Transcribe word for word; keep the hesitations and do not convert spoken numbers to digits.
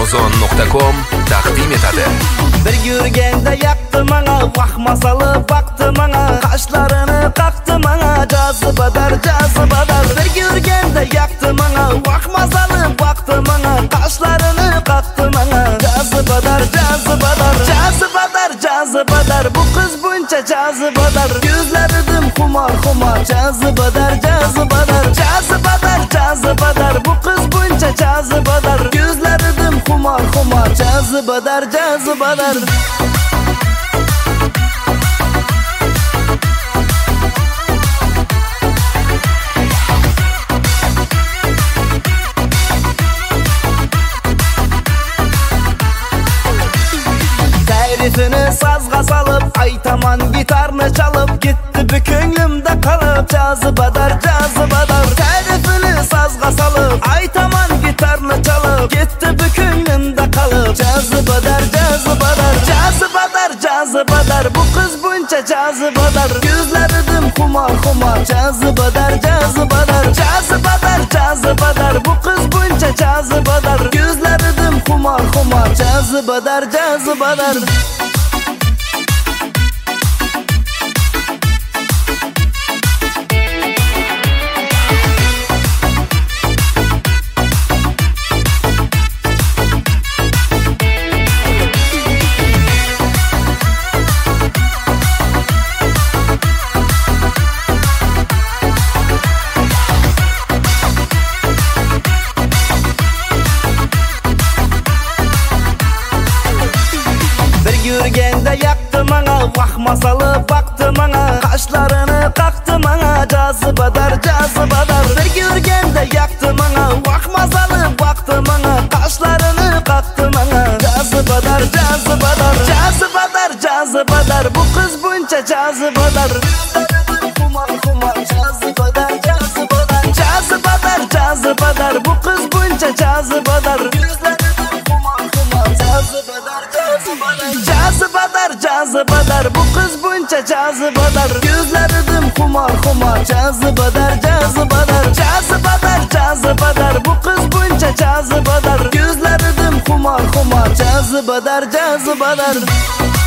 amazon nuqta com taqdim etadi. Bir yurganda yaqti manga, vahma solib vaqti manga, qashlarini qaqti manga, jazibadar jazibadar. Bir yurganda yaqti manga, vahma solib vaqti manga, qashlarini qaqti manga, jazibadar jazibadar. Jazibadar jazibadar, bu qiz buncha jazibadar. Ko'zlaridim xumor xumor, jazibadar jazibadar. Jazibadar jazibadar, bu qiz buncha jazibadar. Ko'zlaridim xumor xumor, jazibadar jazibadar. Tarifini sazga salib, aytaman gitarni chalib, ketdi bu ko'nglimda qolib, jazibadar jazibadar. Tarifini sazga salib, aytaman gitarni chalib, ketdi bu ko'nglimda qolib, jazibadar jazibadar. Jazibadar jazibadar, bu qiz buncha jazibadar. Ko'zlaridim xumor xumor, jazibadar jazibadar. Jazibadar jazibadar, bu qiz buncha jazibadar. Ko'zlaridim xumor xumor, jazibadar jazibadar. Yurganda yaqti manga, vahma solib vaqti manga, qashlarini qaqti manga, jazibadar jazibadar. Bir yurganda yaqti manga, vahma solib vaqti manga, qashlarini qaqti manga, jazibadar jazibadar. Jazibadar jazibadar, bu qiz buncha jazibadar. Xumor xumor, jazibadar jazibadar. Jazibadar jazibadar, bu qiz buncha jazibadar. Jazibadar jazibadar, bu qiz buncha jazibadar. Ko'zlaridim xumor xumor, jazibadar jazibadar. Jazibadar jazibadar, bu qiz buncha jazibadar. Ko'zlaridim xumor xumor, jazibadar jazibadar.